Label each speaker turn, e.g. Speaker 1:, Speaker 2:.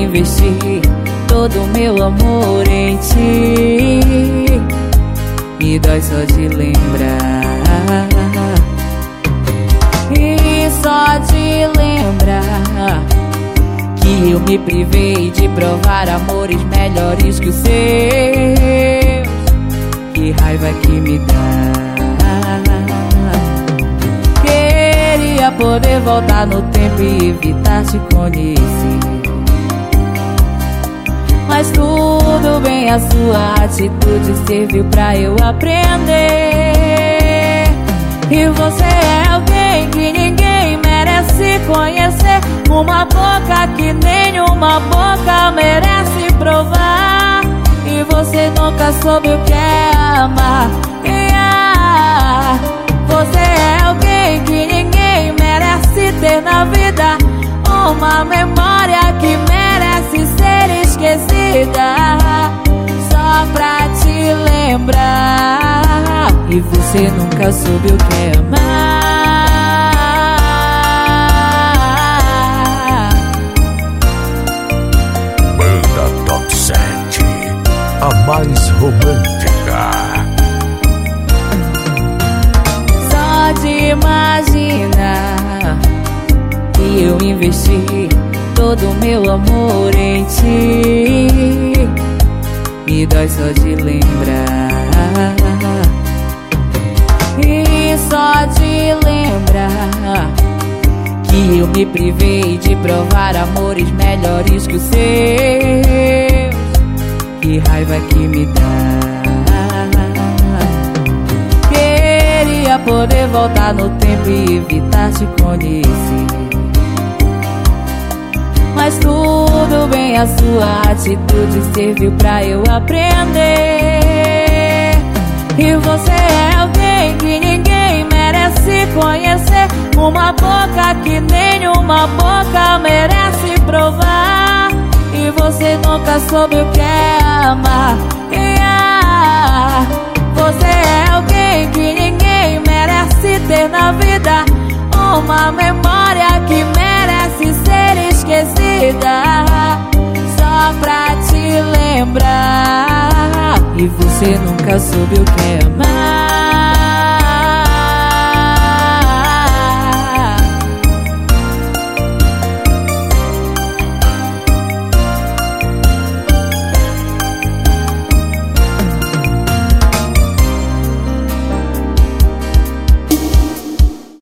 Speaker 1: investi todo o meu amor em ti. Me dói só de lembrar, e só de lembrar que eu me privei de provar amores melhores que os seus. Que raiva que me dá. Queria poder voltar no tempo e evitar te conhecer, mas tudo bem, a sua atitude serviu pra eu aprender. E você é alguém que ninguém merece conhecer, uma boca que nenhuma boca merece provar. E você nunca soube o que é amar. Você é alguém que ninguém merece ter na vida, uma memória que merece ser esquecida, só pra te lembrar. E você nunca soube o que é amar.
Speaker 2: Banda Top 7, a mais romântica.
Speaker 1: Só de imaginar que eu investi todo o meu amor em ti. Me dói só de lembrar, e só de lembrar que eu me privei de provar amores melhores que os seus. Que raiva que me dá. Queria poder voltar no tempo e evitar te conhecer, mas tudo bem, a sua atitude serviu pra eu aprender. E você é alguém que ninguém merece conhecer, uma boca que nenhuma boca merece provar. E você nunca soube o que é amar. Você é alguém que ninguém merece ter na vida, uma memória que merece ser esquecida, só pra te lembrar. E você nunca soube o que é amar.